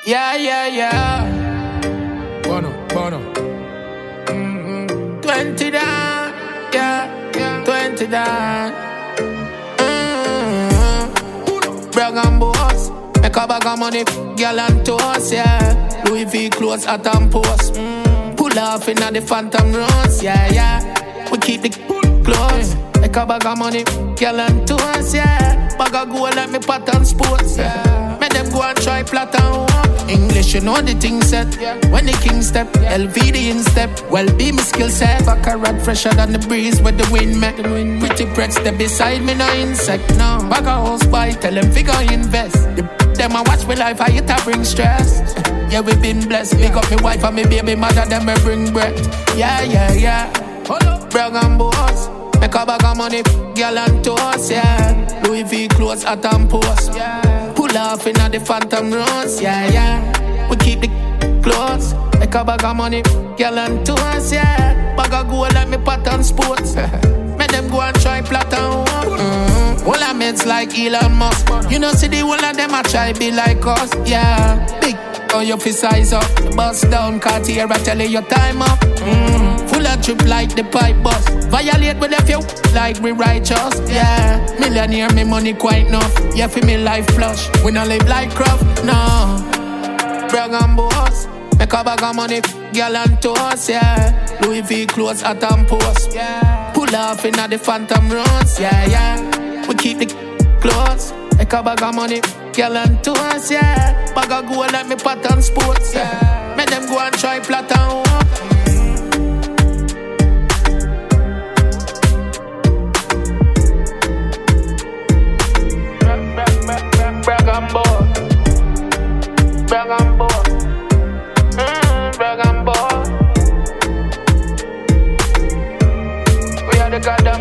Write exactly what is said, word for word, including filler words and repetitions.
Yeah, yeah, yeah. Bono, Bono. Mm-hmm. Twenty down, yeah, yeah. Twenty down. Mm-hmm. Brag and boss. Make a bag of money, girl and toast, yeah. Louis V clothes at and post. Mm. Pull off in the phantom runs, yeah, yeah. We keep the clothes. Make a bag of money, girl and toast, yeah. Bag of gold like me pattern sports, yeah. Make them go and try plot and walk. English, you know the thing set, yeah. When the king step, L V the instep. Well, be my skill set. Back a rat fresher than the breeze with the wind make. Pretty breads, they beside me, no insect, no. Bag a house buy, tell them figure invest. The them a watch me life, I hit a bring stress. Yeah, we been blessed. Big up me wife and me baby mother, them me bring bread. Yeah, yeah, yeah. Brag and boss. Make a bag of money, girl and toast, yeah. Louis V clothes at and post, yeah. Pull off in the phantom runs, yeah, yeah. We keep the clothes. Make a bag of money, girl and toast, yeah. Bag of gold like me pattern sports. Make them go and try plot and walk. Mm-hmm. All I mates like Elon Musk. You know see the whole of them a try be like us, yeah. Big on your fist size up. Bust down Cartier, I tell you your time up. Mm-hmm. Full of trip like the pipe bus. Violate with a few like we righteous, yeah. Millionaire, me money quite enough. Yeah, for me life flush. We don't live like Croft, no. Brag and boss. Make a bag of money, girl and toast, yeah. Louis V clothes at and post, yeah. Pull off in the phantom runs, yeah, yeah. We keep the clothes. Make a bag of money, girl and toast, yeah. Bag of gold like me pattern sports, yeah. Make them go and try plot and walk. Brag and boss. Brag and boss. Mm, brag and boss. We are the god